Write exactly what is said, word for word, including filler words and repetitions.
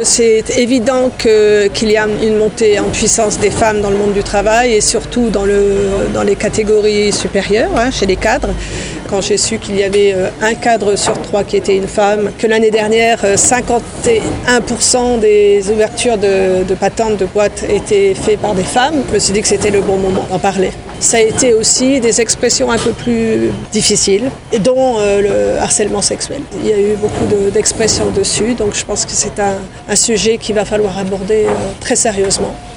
C'est évident que, qu'il y a une montée en puissance des femmes dans le monde du travail et surtout dans, le, dans les catégories supérieures, hein, chez les cadres. Quand j'ai su qu'il y avait un cadre sur trois qui était une femme, que l'année dernière, cinquante et un pour cent des ouvertures de, de patentes de boîtes étaient faites par des femmes, je me suis dit que c'était le bon moment d'en parler. Ça a été aussi des expressions un peu plus difficiles, dont euh, le harcèlement sexuel. Il y a eu beaucoup de, d'expressions dessus, donc je pense que c'est un, un sujet qu'il va falloir aborder euh, très sérieusement.